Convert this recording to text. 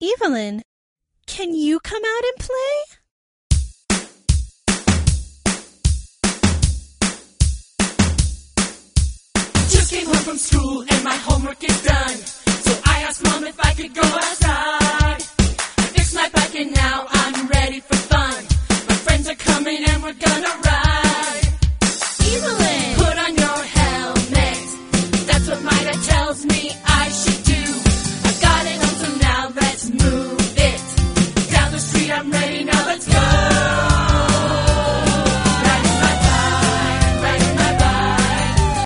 Evelyn, can you come out and play? Just came home from school and my homework is done. So I asked Mom if I could go outside. I fixed my bike and now I'm ready for fun. My friends are coming and we're gonna ride.